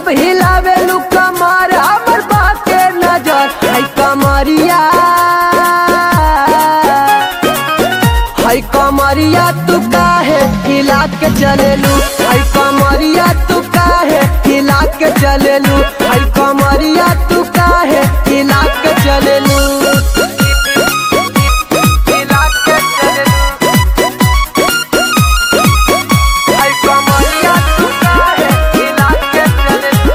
जब हिलावे लू कमर हमर बाके नजर है कमरिया, है कमरिया तू काहे हिला के चलेलू, है कमरिया तू काहे हिला के चलेलू, है कमरिया तू काहे हिला के चलेलू, हिला के चलेलू, है कमरिया तू काहे हिला के चलेलू।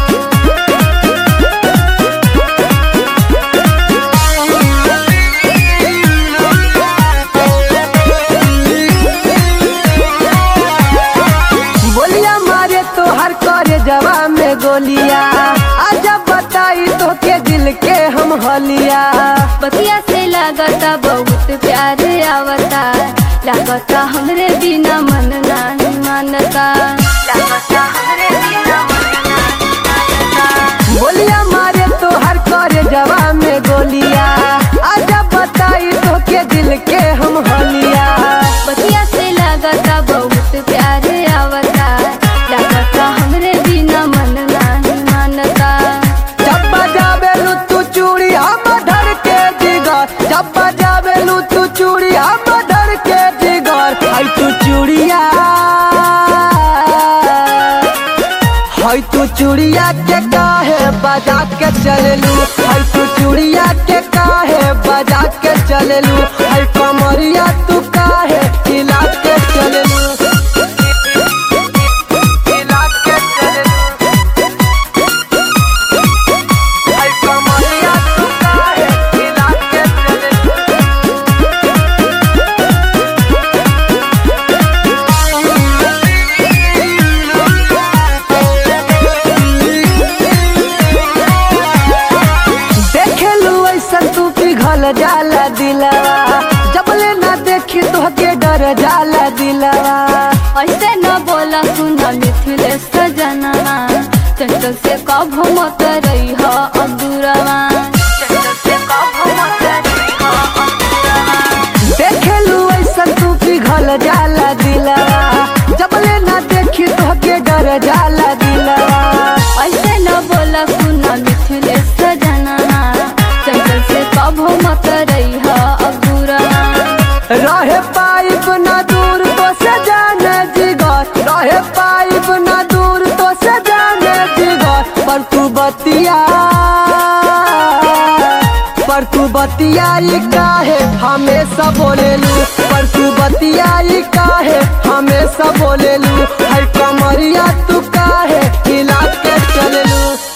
बोलिया मारे तो हर करे जवा में गोलिया, आजा बताई तो के दिल के हम हलिया। बतिया से लागता बहुत प्यार आवता, लागता हमरे बिना मन नहीं मानता, लागता हमरे बिना मन नहीं मानता। बोलिया मारे तो हर करे जवा में गोलिया, आजा बताई तो के दिल के हम हलिया। बतिया से लागता बहुत प्यार आवता, लागता हमरे बिना मन नहीं मानता। जब बजावेलू तू चूड़ी हम धर के जिगर, जब बजावेलू तू चूड़ी हम धर के जिगर, है तू चूड़िया, है तू चूड़िया के काहे बजा के चलेलू, है तू चूड़िया के काहे बजा के चलेलू, है कमरिया तू काहे हिला के चलेलू, हिला के चलेलू, है कमरिया तू काहे हिला के चलेलू। देखेलू ऐसा तू पिघल जाला दिलवा, जबले ना देखी तो के डर जाला दिलवा। ऐसे न बोला सुना मिथिलेश सजनवा, चंचल से कभो मत रही हो अब्दुरवा, चंचल से कभो मत रही हो अब्दुरवा। देखेलू ऐसा तू पिघल जाला दिलवा, जबले ना देखी तो के डर जाला दिलवा। ऐसे न बोला सुना मिथिलेश सजनवा, चंचल से कभो मत रही हो अब्दुरवा। रहे पाइप ना दूर तो से जाने जिगर, रहे पाइप ना दूर तो से जाने जिगर, पर तू बतियाई काहे हमेशा बोलेलू, पर तू बतियाई काहे हमेशा बोलेलू, है कमरिया तू काहे हिला के चलेलू।